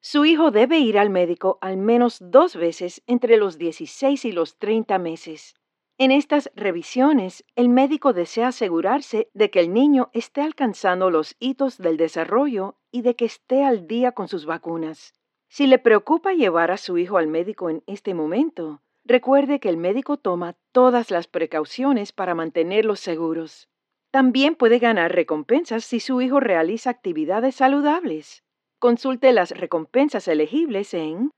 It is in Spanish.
Su hijo debe ir al médico al menos 2 veces entre los 16 y los 30 meses. En estas revisiones, el médico desea asegurarse de que el niño esté alcanzando los hitos del desarrollo y de que esté al día con sus vacunas. Si le preocupa llevar a su hijo al médico en este momento, recuerde que el médico toma todas las precauciones para mantenerlos seguros. También puede ganar recompensas si su hijo realiza actividades saludables. Consulte las recompensas elegibles en